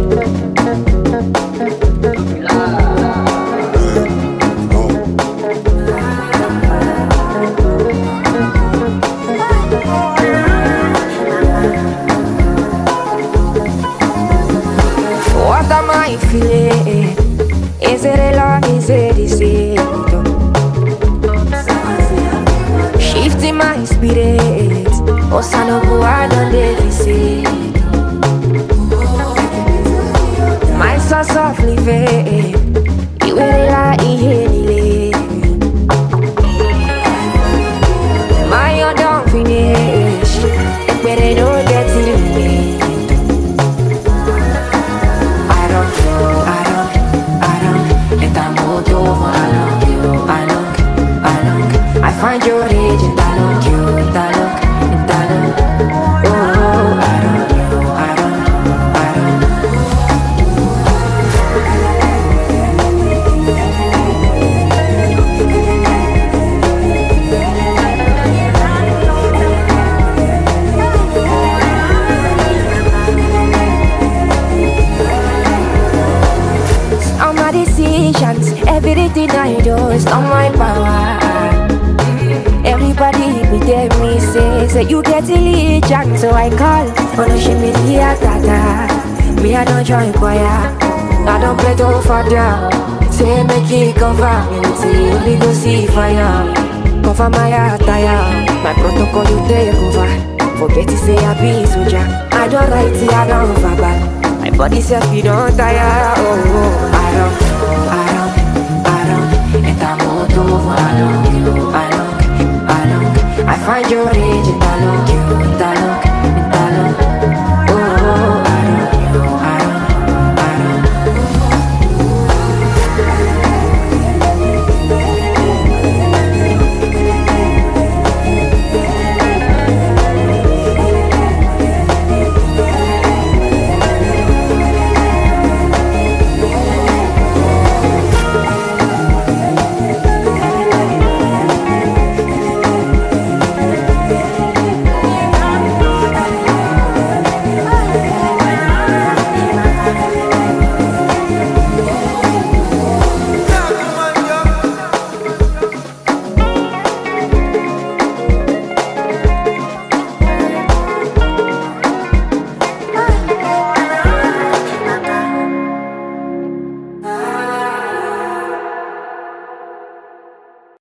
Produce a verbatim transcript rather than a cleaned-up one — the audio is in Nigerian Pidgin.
What am I feeling? Is it a lot? Is it deceit? Shifting my spirit. Oh, son of a I don't visit. My source of living. You will lie in my own don't finish. But they don't get to me. I don't, I don't, I don't. And I'm all over. I don't, you, I don't, I don't. I find your age and I don't, you, and I don't, and I don't. Oh, I don't, you, I don't, I don't. All my decisions, everything I do is on my power. Everybody be there me say, say you get allegiance, so I call. Wanna shame me the tata. Me I don't join choir. I don't play to father. Say make it cover me, say only go see fire. Cover my attire, my protocol you take over. Forget to say I be soldier. I don't write it, I don't verbal. My body says we don't tire. Oh, oh, I don't, I don't, I don't. And I'm all over. I don't, you, I don't, I don't. I find your age and I don't.